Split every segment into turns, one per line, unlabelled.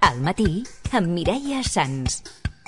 Al matí, amb Mireia Sans.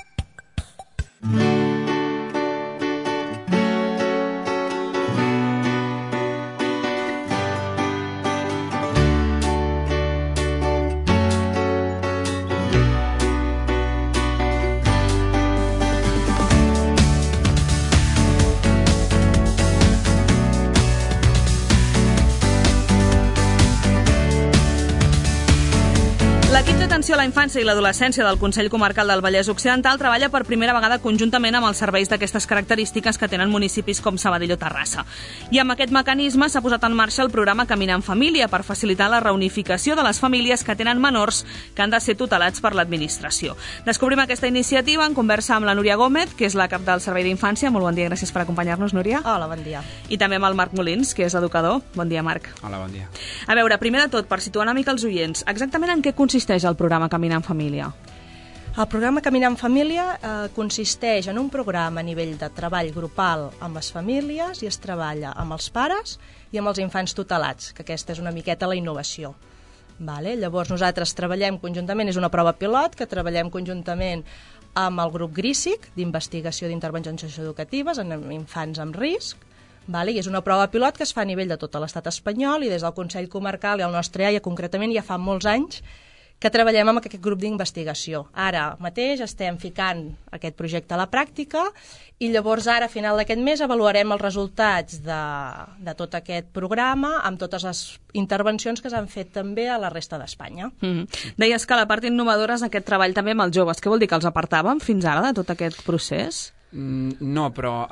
L'equip d'atenció a la infància i l'adolescència del Consell Comarcal del Vallès Occidental treballa per primera vegada conjuntament amb els serveis d'aquestes característiques que tenen municipis com Sabadell o Terrassa. I amb aquest mecanisme s'ha posat en marxa el programa Caminar en Família per facilitar la reunificació de les famílies que tenen menors que han de ser tutelats per l'administració. Descobrim aquesta iniciativa en conversa amb la Núria Gómez, que és la cap del Servei d'Infància. Molt bon dia, gràcies per acompanyar-nos, Núria.
Hola, bon dia.
I també amb el Marc Molins, que és educador. Bon dia, Marc.
Hola, bon dia.
A veure, primer de tot, per situar una mica els oients, exactament en què consisteix el programa Caminar en Família?
El programa Caminar en Família consisteix en un programa a nivell de treball grupal amb les famílies i es treballa amb els pares i amb els infants tutelats, que aquesta és una miqueta la innovació. Vale? Llavors nosaltres treballem conjuntament, és una prova pilot, que treballem conjuntament amb el grup GRISIC, d'investigació d'intervencions socioeducatives en infants amb risc, vale? I és una prova pilot que es fa a nivell de tot l'estat espanyol i des del Consell Comarcal i el nostre AIA concretament ja fa molts anys que treballem amb aquest grup d'investigació. Ara mateix estem ficant aquest projecte a la pràctica i llavors ara, a final d'aquest mes, avaluarem els resultats de tot aquest programa amb totes les intervencions que s'han fet també a la resta d'Espanya.
Deies que la part innovadora és aquest treball també amb els joves. Què vol dir, que els apartàvem fins ara de tot aquest procés?
No, però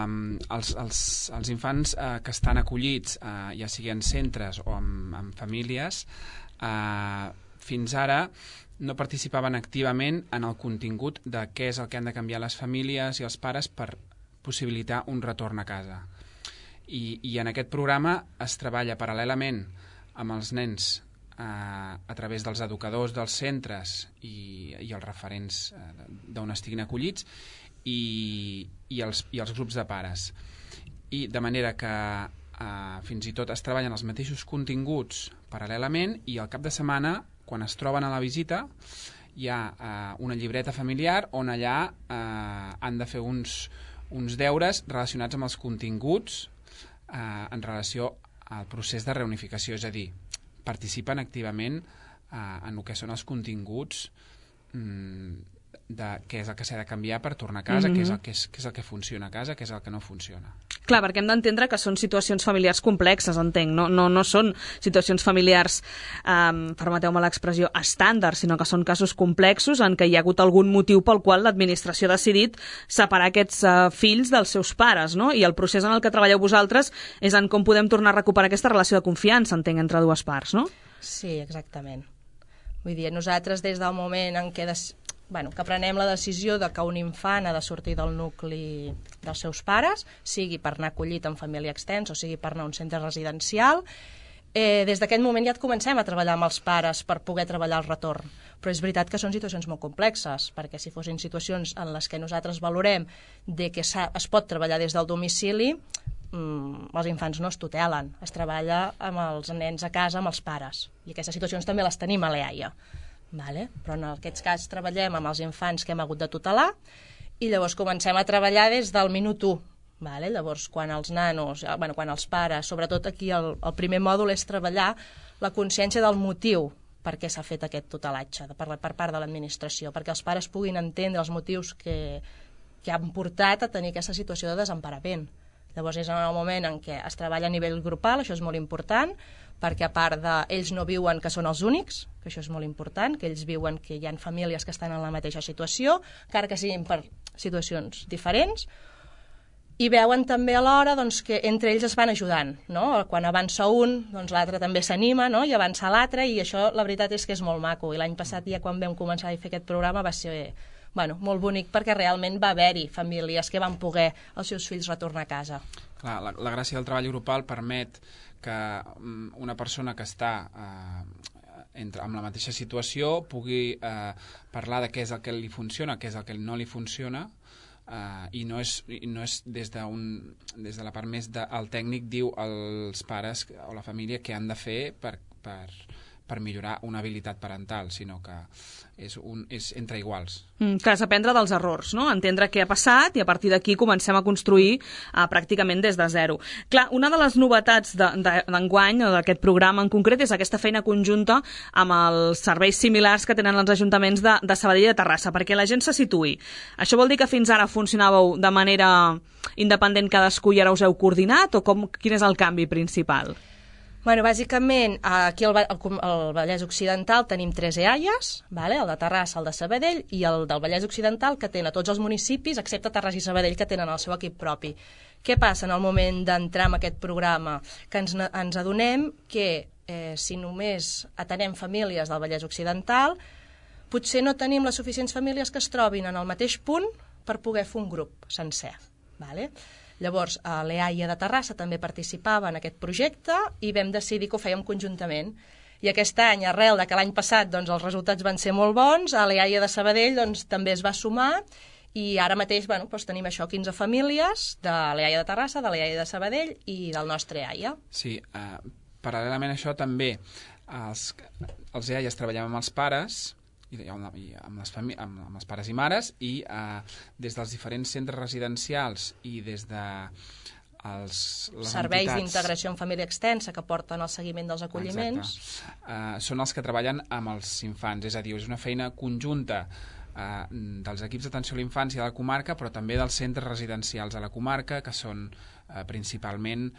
els infants que estan acollits, ja sigui en centres o en famílies, fins ara no participaven activament en el contingut de què és el que han de canviar les famílies i els pares per possibilitar un retorn a casa. I en aquest programa es treballa paral·lelament amb els nens a través dels educadors dels centres i els referents d'on estiguin acollits i els grups de pares. I de manera que fins i tot es treballen els mateixos continguts paral·lelament i al cap de setmana, quan es troben a la visita, hi ha una llibreta familiar on allà han de fer uns deures relacionats amb els continguts en relació al procés de reunificació, és a dir, participen activament en el que són els continguts de què és el que s'ha de canviar per tornar a casa, què és el que funciona a casa, què és el que no funciona.
Clar, perquè hem d'entendre que són situacions familiars complexes, entenc. No són situacions familiars, permeteu-me l'expressió, estàndard, sinó que són casos complexos en què hi ha hagut algun motiu pel qual l'administració ha decidit separar aquests fills dels seus pares, no? I el procés en el que treballeu vosaltres és en com podem tornar a recuperar aquesta relació de confiança, entenc, entre dues parts, no?
Sí, exactament. Vull dir, nosaltres des del moment en què que prenem la decisió de que un infant ha de sortir del nucli dels seus pares, sigui per anar acollit en família extensa o sigui per anar a un centre residencial, des d'aquest moment ja comencem a treballar amb els pares per poder treballar el retorn. Però és veritat que són situacions molt complexes, perquè si fossin situacions en les que nosaltres valorem de que es pot treballar des del domicili, els infants no es tutelen, es treballa amb els nens a casa, amb els pares. I aquestes situacions també les tenim a l'EAIA. Vale? Però en aquests casos treballem amb els infants que hem hagut de tutelar i llavors comencem a treballar des del minut 1. Vale? Llavors, quan els nanos, quan els pares, sobretot aquí el primer mòdul és treballar la consciència del motiu per què s'ha fet aquest tutelatge per part de l'administració, perquè els pares puguin entendre els motius que han portat a tenir aquesta situació de desemparament. Llavors és en el moment en què es treballa a nivell grupal, això és molt important, perquè a part d'ells no viuen que són els únics, que això és molt important, que ells viuen que hi ha famílies que estan en la mateixa situació, encara que siguin per situacions diferents, i veuen també alhora que entre ells es van ajudant, no? Quan avança un, l'altre també s'anima, no? I avança l'altre, i això la veritat és que és molt maco. I l'any passat, ja quan vam començar a fer aquest programa, va ser molt bonic, perquè realment va haver-hi famílies que van poder els seus fills retornar a casa.
Clar, la gràcia del treball grupal permet que una persona que està amb la mateixa situació pugui parlar de què és el que li funciona, què és el que no li funciona, i no és des de la part més del tècnic diu als pares o la família què han de fer per per millorar una habilitat parental, sinó que és entre iguals.
Que és aprendre dels errors, no? Entendre què ha passat i a partir d'aquí comencem a construir pràcticament des de zero. Clar, una de les novetats d'enguany o d'aquest programa en concret és aquesta feina conjunta amb els serveis similars que tenen els ajuntaments de Sabadell i de Terrassa, perquè la gent se situï. Això vol dir que fins ara funcionàveu de manera independent cadascú i ara us heu coordinat o quin és el canvi principal?
Bueno, bàsicament, aquí al Vallès Occidental tenim 3 EAIAs, el de Terrassa, el de Sabadell i el del Vallès Occidental, que tenen a tots els municipis, excepte Terrassa i Sabadell, que tenen el seu equip propi. Què passa en el moment d'entrar en aquest programa? Que ens adonem que si només atenem famílies del Vallès Occidental, potser no tenim les suficients famílies que es trobin en el mateix punt per poder fer un grup sencer. Llavors, l'EAIA de Terrassa també participava en aquest projecte i vam decidir que ho fèiem conjuntament. I aquest any, arrel de que l'any passat els resultats van ser molt bons, a l'EAIA de Sabadell també es va sumar i ara mateix tenim això, 15 famílies de l'EAIA de Terrassa, de l'EAIA de Sabadell i del nostre EAIA.
Sí, paral·lelament a això també els EAIAs treballem amb els pares i amb els pares i mares i des dels diferents centres residencials i des de les
serveis d'integració en família extensa que porten el seguiment dels acolliments.
Són els que treballen amb els infants, és a dir, és una feina conjunta dels equips d'atenció a la infància de la comarca, però també dels centres residencials de la comarca, que són principalment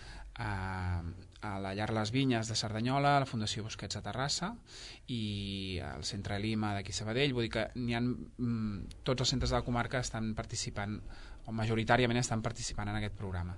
a la Llar Les Vinyes de Cerdanyola, a la Fundació Busquets de Terrassa i al Centre Lima d'aquí Sabadell. Vull dir que tots els centres de la comarca estan participant, o majoritàriament estan participant en aquest programa.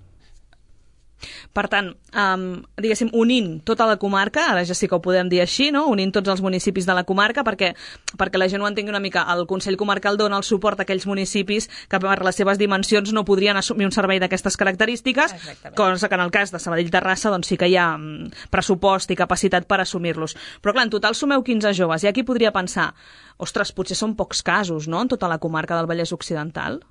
Per tant, diguéssim, unint tota la comarca, ara ja sí que ho podem dir així, no? Unint tots els municipis de la comarca, perquè la gent ho entengui una mica, el Consell Comarcal dona el suport a aquells municipis que per les seves dimensions no podrien assumir un servei d'aquestes característiques, cosa que en el cas de Sabadell-Terrassa sí que hi ha pressupost i capacitat per assumir-los. Però clar, en total sumeu 15 joves, i aquí podria pensar, ostres, potser són pocs casos, no?, en tota la comarca del Vallès Occidental.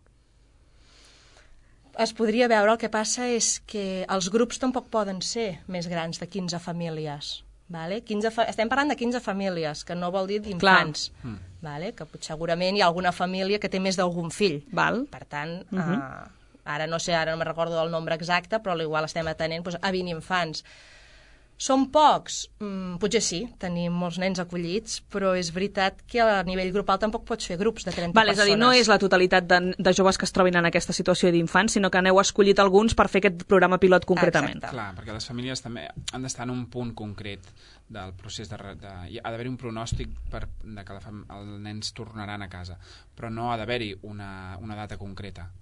Es podria veure, el que passa és que els grups tampoc poden ser més grans de 15 famílies. Estem parlant de 15 famílies, que no vol dir d'infants. Que segurament hi ha alguna família que té més d'algun fill. Per tant, ara no me recordo del nombre exacte, però igual estem atenent a 20 infants. Són pocs? Potser sí, tenim molts nens acollits, però és veritat que a nivell grupal tampoc pots fer grups de 30 persones.
És a dir, no és la totalitat de joves que es trobin en aquesta situació d'infants, sinó que n'heu escollit alguns per fer aquest programa pilot concretament.
Exacte.
Clar, perquè les famílies també han d'estar en un punt concret del procés hi ha d'haver-hi un pronòstic que els nens tornaran a casa, però no ha d'haver-hi una data concreta.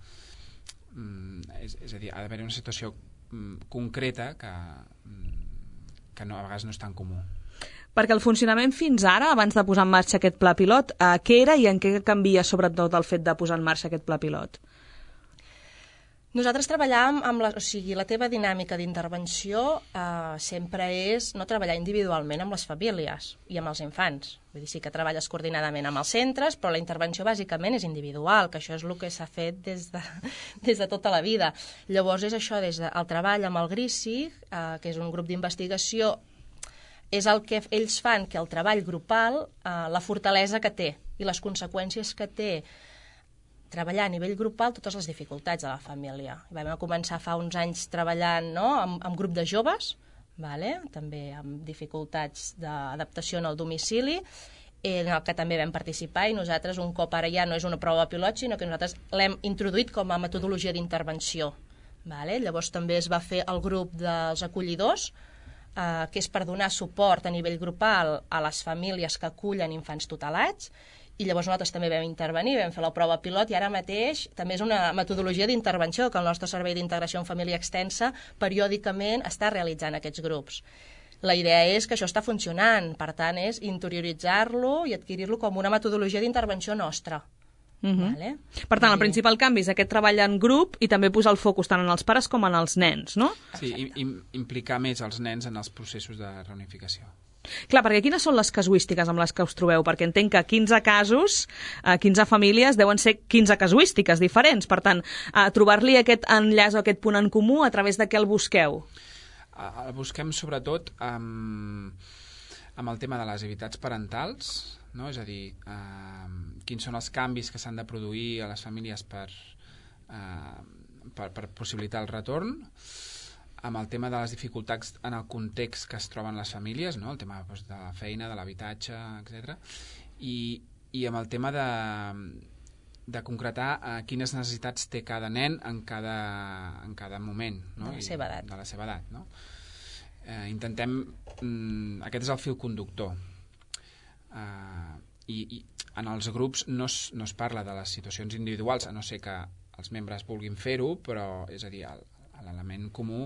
És a dir, ha d'haver-hi una situació concreta que a vegades no és tan comú.
Perquè el funcionament fins ara, abans de posar en marxa aquest pla pilot, què era i en què canvia sobretot el fet de posar en marxa aquest pla pilot?
Nosaltres treballàvem amb la teva dinàmica d'intervenció sempre és no treballar individualment amb les famílies i amb els infants. Vull dir, sí que treballes coordinadament amb els centres, però la intervenció bàsicament és individual, que això és el que s'ha fet des de tota la vida. Llavors és això, des del treball amb el GRISIG, que és un grup d'investigació, és el que ells fan que el treball grupal, la fortalesa que té i les conseqüències que té treballar a nivell grupal totes les dificultats de la família. Vam començar fa uns anys treballant amb grup de joves, també amb dificultats d'adaptació en el domicili, en el que també vam participar, i nosaltres un cop ara ja no és una prova pilot, sinó que nosaltres l'hem introduït com a metodologia d'intervenció. Llavors també es va fer el grup dels acollidors, que és per donar suport a nivell grupal a les famílies que acullen infants tutelats, i llavors nosaltres també vam intervenir, vam fer la prova pilot, i ara mateix també és una metodologia d'intervenció que el nostre Servei d'Integració en Família Extensa periòdicament està realitzant aquests grups. La idea és que això està funcionant, per tant és interioritzar-lo i adquirir-lo com una metodologia d'intervenció nostra.
Per tant, el principal canvi és aquest treball en grup i també posar el focus tant en els pares com en els nens, no?
Sí, implicar més els nens en els processos de reunificació.
Clar, perquè quines són les casuístiques amb les que us trobeu? Perquè entenc que 15 casos, 15 famílies, deuen ser 15 casuístiques diferents. Per tant, trobar-li aquest enllaç o aquest punt en comú, a través de què el busqueu?
El busquem sobretot amb el tema de les activitats parentals, no? És a dir, quins són els canvis que s'han de produir a les famílies per possibilitar el retorn, amb el tema de les dificultats en el context que es troben les famílies, no? El tema doncs, de la feina, de l'habitatge, etc. I amb el tema de concretar quines necessitats té cada nen en cada moment, no?
De la seva edat.
De la seva edat, no? Intentem... aquest és el fil conductor. I en els grups no es parla de les situacions individuals, a no ser que els membres vulguin fer-ho, però és a dir, l'element comú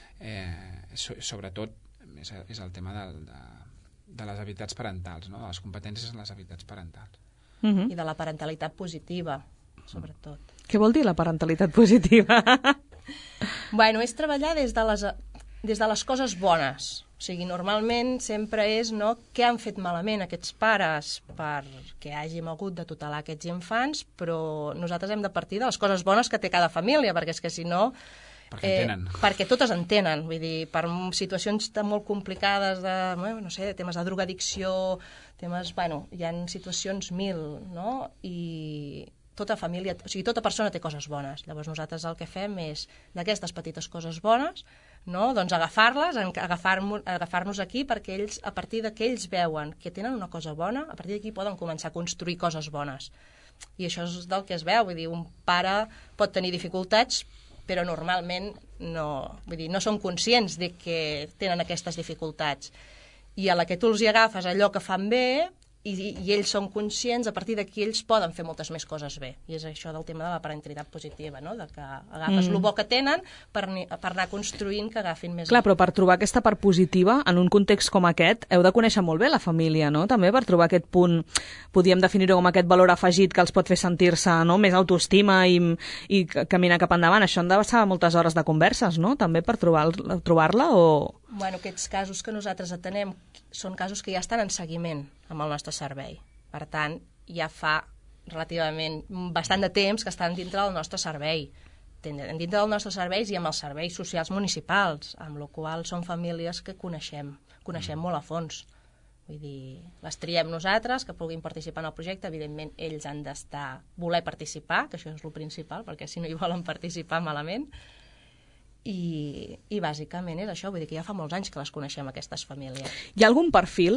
sobretot és el tema de les habilitats parentals, no? De les competències en les habilitats parentals.
I de la parentalitat positiva, sobretot.
Què vol dir la parentalitat positiva?
Bueno, és treballar des de les coses bones. O sigui, normalment sempre és què han fet malament aquests pares perquè hàgim hagut de tutelar aquests infants, però nosaltres hem de partir de les coses bones que té cada família, perquè és que si no...
Perquè entenen.
Perquè totes entenen, vull dir, per situacions molt complicades de, no sé, temes de drogadicció, temes, bueno, hi ha situacions mil, no? I tota família, o sigui, tota persona té coses bones. Llavors nosaltres el que fem és, d'aquestes petites coses bones, no? Doncs agafar-les, agafar-nos aquí perquè ells, a partir que ells veuen que tenen una cosa bona, a partir d'aquí poden començar a construir coses bones. I això és del que es veu, vull dir, un pare pot tenir dificultats, però normalment no són conscients de que tenen aquestes dificultats. I a la que tu els hi agafes allò que fan bé, i ells són conscients, a partir d'aquí ells poden fer moltes més coses bé. I és això del tema de la parentalitat positiva, no? De que agafes el bo que tenen per anar construint que agafin més.
Clar, però per trobar aquesta part positiva, en un context com aquest, heu de conèixer molt bé la família, no? També per trobar aquest punt, podríem definir-ho com aquest valor afegit que els pot fer sentir-se, no? Més autoestima i caminar cap endavant. Això han de passar moltes hores de converses, no? També per trobar-la o...
Bueno, aquests casos que nosaltres atenem són casos que ja estan en seguiment amb el nostre servei. Per tant, ja fa relativament bastant de temps que estan dintre del nostre servei. Dintre dels nostres serveis i amb els serveis socials municipals, amb la qual són famílies que coneixem molt a fons. Vull dir, les triem nosaltres, que puguin participar en el projecte. Evidentment, ells han voler participar, que això és el principal, perquè si no hi volen participar malament. I bàsicament és això, vull dir que ja fa molts anys que les coneixem, aquestes famílies.
Hi ha algun perfil,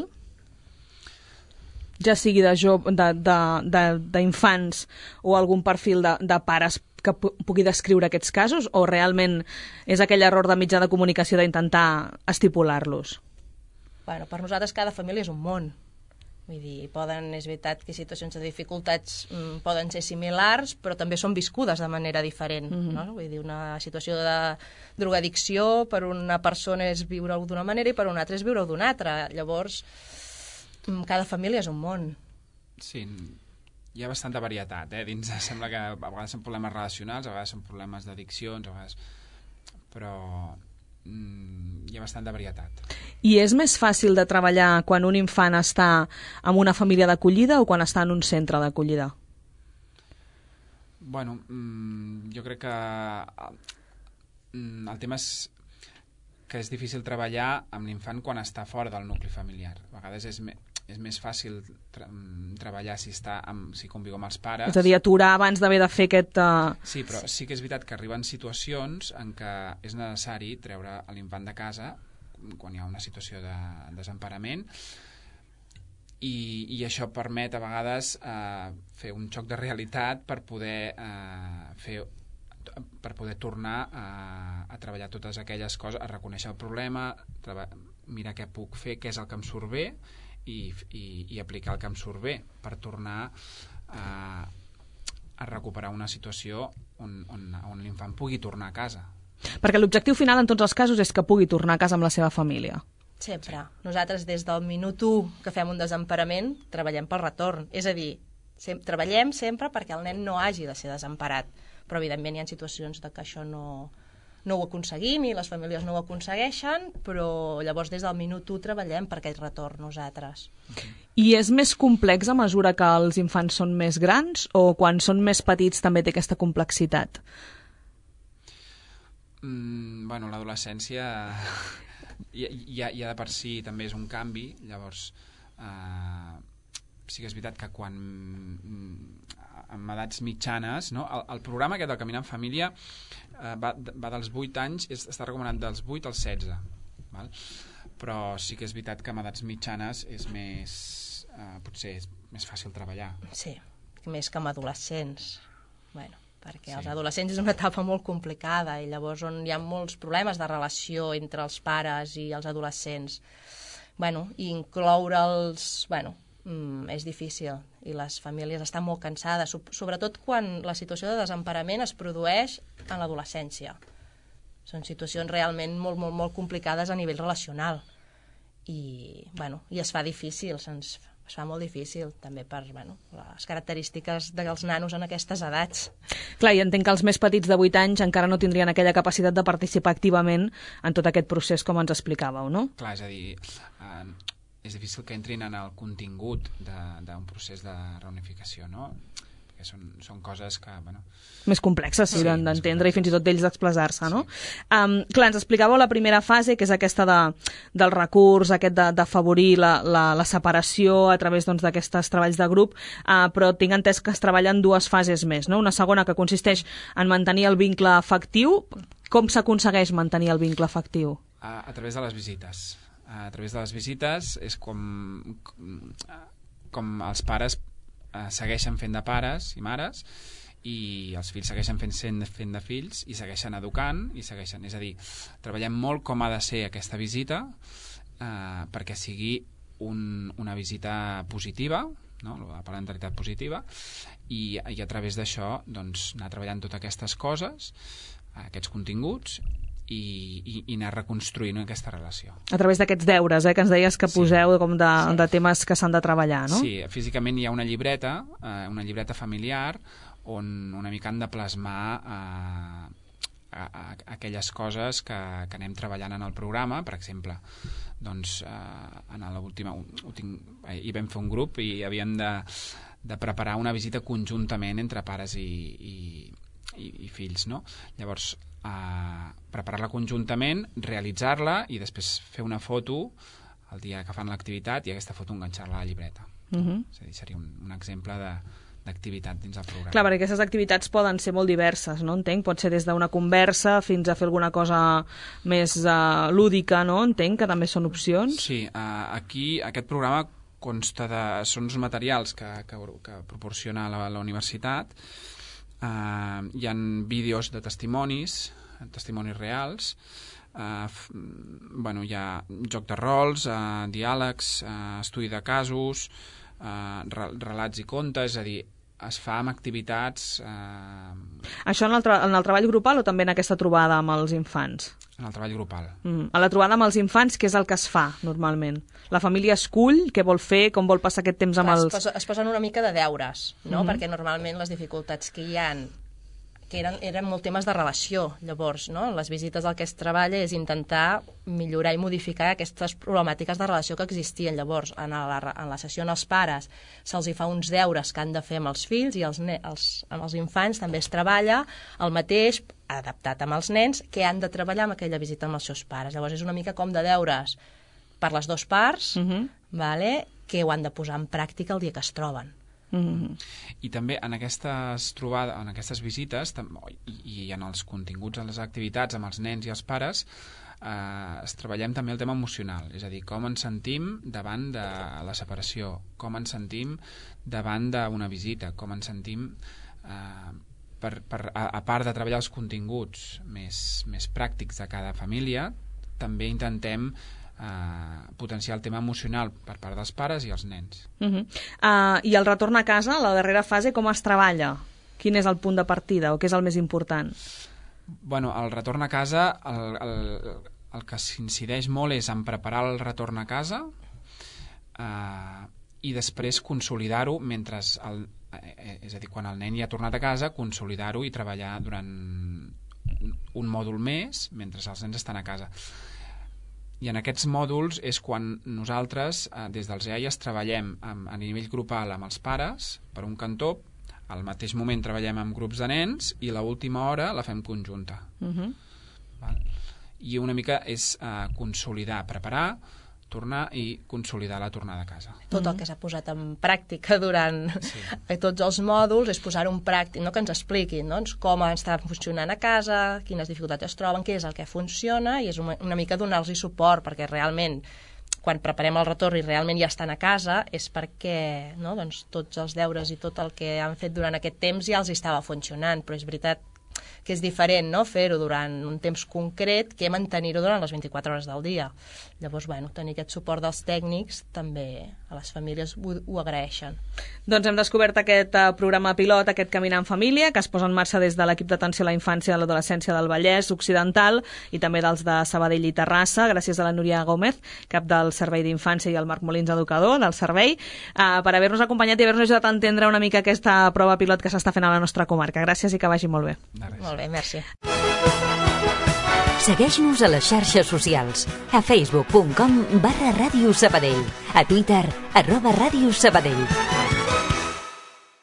ja sigui d'infants o algun perfil de pares que pugui descriure aquests casos, o realment és aquell error de mitjà de comunicació d'intentar estipular-los?
Bueno, per nosaltres cada família és un món. Vull dir, és veritat que situacions de dificultats poden ser similars, però també són viscudes de manera diferent. No? Vull dir, una situació de drogadicció per una persona és viure-ho d'una manera i per una altra és viure-ho d'una altra. Llavors, cada família és un món.
Sí, hi ha bastanta varietat, dins sembla que a vegades són problemes relacionals, a vegades són problemes d'addiccions, però hi ha bastanta varietat.
I és més fàcil de treballar quan un infant està en una família d'acollida o quan està en un centre d'acollida?
Bueno, jo crec que el tema és que és difícil treballar amb l'infant quan està fora del nucli familiar. A vegades és més fàcil treballar si conviu amb els pares.
És a dir, aturar abans d'haver de fer aquest...
Sí, però sí que és veritat que arriben situacions en què és necessari treure l'infant de casa quan hi ha una situació de desemparament i això permet a vegades fer un xoc de realitat per poder tornar a treballar totes aquelles coses, a reconèixer el problema, mirar què puc fer, què és el que em surt bé i aplicar el que em surt bé per tornar a recuperar una situació on l'infant pugui tornar a casa.
Perquè l'objectiu final en tots els casos és que pugui tornar a casa amb la seva família.
Sempre. Nosaltres des del minut 1 que fem un desemparament treballem pel retorn. És a dir, treballem sempre perquè el nen no hagi de ser desemparat. Però evidentment hi ha situacions de que això no ho aconseguim i les famílies no ho aconsegueixen, però llavors des del minut 1 treballem per aquest retorn nosaltres.
I és més complex a mesura que els infants són més grans o quan són més petits també té aquesta complexitat?
Bueno, l'adolescència ja de per si també és un canvi, llavors sí que és veritat que quan amb edats mitjanes, no? El programa aquest del Caminar en Família va dels 8 anys, està recomanat dels 8 als 16, val? Però sí que és veritat que amb edats mitjanes és més, potser és més fàcil treballar.
Sí, més que amb adolescents. Bueno, perquè els adolescents és una etapa molt complicada i llavors on hi ha molts problemes de relació entre els pares i els adolescents. Bueno, i incloure'ls... Bueno, és difícil i les famílies estan molt cansades, sobretot quan la situació de desemparament es produeix en l'adolescència. Són situacions realment molt, molt, molt complicades a nivell relacional i, bueno, i es fa difícil, es fa molt difícil també per les característiques dels nanos en aquestes edats.
Clar, i entenc que els més petits de 8 anys encara no tindrien aquella capacitat de participar activament en tot aquest procés com ens explicàveu, no?
Clar, és a dir, és difícil que entrin en el contingut d'un procés de reunificació, no? Perquè són coses que,
més complexes, sí, d'entendre i fins i tot d'ells d'expressar-se, no? Clar, ens explicàveu la primera fase, que és aquesta del recurs, aquest d'afavorir la separació a través d'aquests treballs de grup, però tinc entès que es treballen 2 fases més, no? Una segona que consisteix en mantenir el vincle afectiu. Com s'aconsegueix mantenir el vincle afectiu?
A través de les visites. A través de les visites és com els pares segueixen fent de pares i mares i els fills segueixen fent de fills i segueixen educant és a dir, treballem molt com ha de ser aquesta visita perquè sigui una visita positiva, no? La parentalitat positiva i a través d'això anar treballant totes aquestes coses, aquests continguts i anar reconstruint aquesta relació.
A través d'aquests deures, que ens deies que poseu com de temes que s'han de treballar, no?
Sí, físicament hi ha una llibreta familiar on una mica han de plasmar aquelles coses que anem treballant en el programa. Per exemple, en l'última hi vam fer un grup i havíem de preparar una visita conjuntament entre pares i fills, no? Llavors, preparar-la conjuntament, realitzar-la i després fer una foto el dia que fan l'activitat i aquesta foto enganxar-la a la llibreta. És a dir, seria un exemple d'activitat dins del programa.
Clar, perquè aquestes activitats poden ser molt diverses, no? Entenc, pot ser des d'una conversa fins a fer alguna cosa més lúdica, no? Entenc que també són opcions.
Sí, aquí aquest programa consta són uns materials que proporciona la universitat. Hi ha vídeos de testimonis reals, hi ha joc de rols, diàlegs, estudi de casos, relats i contes, és a dir, es fa amb activitats...
Això en el treball grupal o també en aquesta trobada amb els infants?
En el treball grupal.
A la trobada amb els infants, què és el que es fa normalment? La família escull què vol fer, com vol passar aquest temps amb els...
Es posen una mica de deures, no? Perquè normalment les dificultats que hi ha que eren molt temes de relació. Llavors, no? Les visites el que es treballa és intentar millorar i modificar aquestes problemàtiques de relació que existien. Llavors, en la sessió amb els pares se'ls hi fa uns deures que han de fer amb els fills i amb els infants també es treballa el mateix, adaptat amb els nens, que han de treballar amb aquella visita amb els seus pares. Llavors, és una mica com de deures per les dues parts, que ho han de posar en pràctica el dia que es troben.
I també en aquestes trobades, en aquestes visites i en els continguts de les activitats amb els nens i els pares treballem també el tema emocional, és a dir, com ens sentim davant de la separació, com ens sentim davant d'una visita, com ens sentim a part de treballar els continguts més pràctics de cada família, també intentem potenciar el tema emocional per part dels pares i els nens.
I el retorn a casa, la darrera fase, com es treballa? Quin és el punt de partida o què és el més important?
Bueno, el retorn a casa, el que s'incideix molt és en preparar el retorn a casa i després consolidar-ho mentre és a dir, quan el nen ja ha tornat a casa, consolidar-ho i treballar durant un mòdul més mentre els nens estan a casa. I en aquests mòduls és quan nosaltres, des dels EAIAs, treballem a nivell grupal amb els pares, per un cantó, al mateix moment treballem amb grups de nens i l'última hora la fem conjunta. i una mica és consolidar, preparar, tornar i consolidar la tornada a casa.
Tot el que s'ha posat en pràctica durant tots els mòduls és posar un pràctic, no, que ens expliquin, doncs, com està funcionant a casa, quines dificultats es troben, què és el que funciona, i és una mica donar-los suport, perquè realment quan preparem el retorn i realment ja estan a casa és perquè, no, doncs, tots els deures i tot el que han fet durant aquest temps ja els estava funcionant, però és veritat que és diferent, no?, fer-ho durant un temps concret que mantenir-ho durant les 24 hores del dia. Llavors, bueno, tenir aquest suport dels tècnics també a les famílies ho agraeixen.
Doncs hem descobert aquest programa pilot, aquest Caminar en Família, que es posa en marxa des de l'equip d'atenció a la infància i a l'adolescència del Vallès Occidental i també dels de Sabadell i Terrassa, gràcies a la Núria Gómez, cap del Servei d'Infància, i al Marc Molins, educador del servei, per haver-nos acompanyat i haver-nos ajudat a entendre una mica aquesta prova pilot que s'està fent a la nostra comarca. Gràcies i que vagi molt bé.
Molt bé, merci.
Segueix-nos a les xarxes socials, a facebook.com/Ràdio Sabadell, a Twitter @Ràdio Sabadell.